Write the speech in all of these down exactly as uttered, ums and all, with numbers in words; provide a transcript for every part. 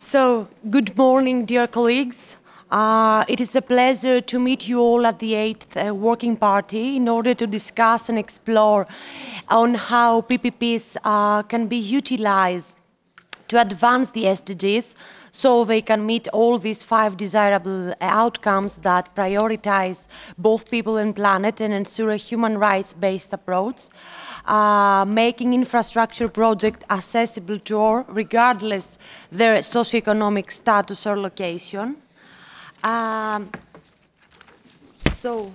So, good morning, dear colleagues. Uh, it is a pleasure to meet you all at the eighth uh, Working Party in order to discuss and explore on how P P Ps uh, can be utilized to advance the S D Gs so they can meet all these five desirable outcomes that prioritize both people and planet and ensure a human rights-based approach, uh, making infrastructure projects accessible to all regardless their socioeconomic status or location. Um, so.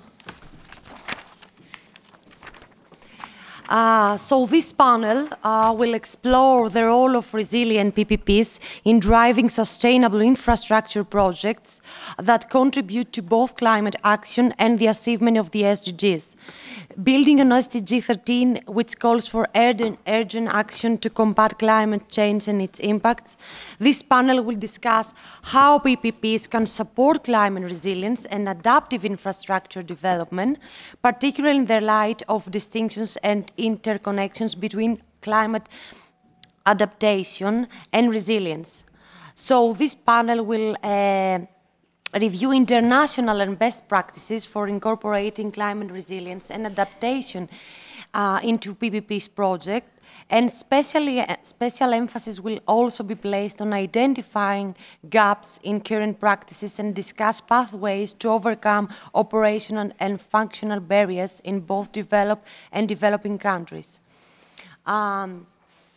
Uh, so this panel uh, will explore the role of resilient P P Ps in driving sustainable infrastructure projects that contribute to both climate action and the achievement of the S D Gs. Building on S D G thirteen, which calls for urgent, urgent action to combat climate change and its impacts, this panel will discuss how P P Ps can support climate resilience and adaptive infrastructure development, particularly in the light of distinctions and interconnections between climate adaptation and resilience. So this panel will uh, review international and best practices for incorporating climate resilience and adaptation uh, into P P Ps project, and specially, uh, special emphasis will also be placed on identifying gaps in current practices and discuss pathways to overcome operational and functional barriers in both developed and developing countries. Um,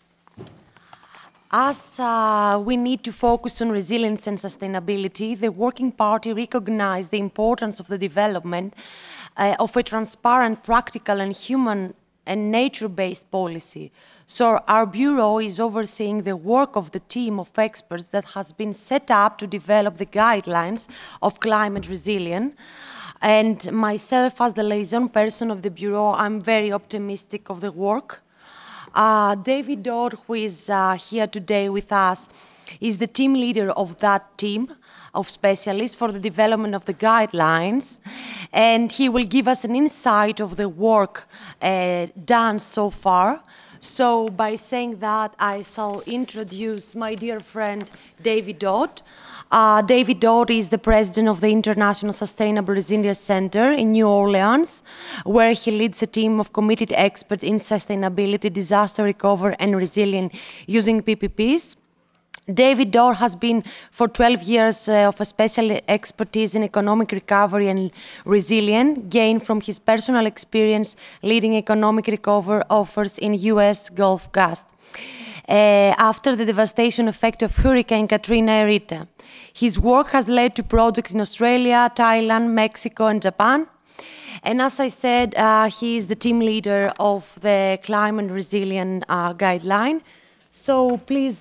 As uh, we need to focus on resilience and sustainability, the Working Party recognized the importance of the development uh, of a transparent, practical and human and nature-based policy. So our Bureau is overseeing the work of the team of experts that has been set up to develop the guidelines of climate resilience. And myself, as the liaison person of the Bureau, I'm very optimistic of the work. Uh, David Dodd, who is uh, here today with us, is the team leader of that team of specialists for the development of the guidelines, and he will give us an insight of the work uh, done so far. So by saying that, I shall introduce my dear friend David Dodd. Uh, David Dodd is the president of the International Sustainable Resilience Center in New Orleans, where he leads a team of committed experts in sustainability, disaster recovery and resilience using P P Ps. David Dodd has been for twelve years uh, of a special expertise in economic recovery and resilience, gained from his personal experience leading economic recovery efforts in U S Gulf Coast. Uh, after the devastation effect of Hurricane Katrina and Rita. His work has led to projects in Australia, Thailand, Mexico and Japan. And as I said, uh, he is the team leader of the Climate Resilient uh, Guideline. So please,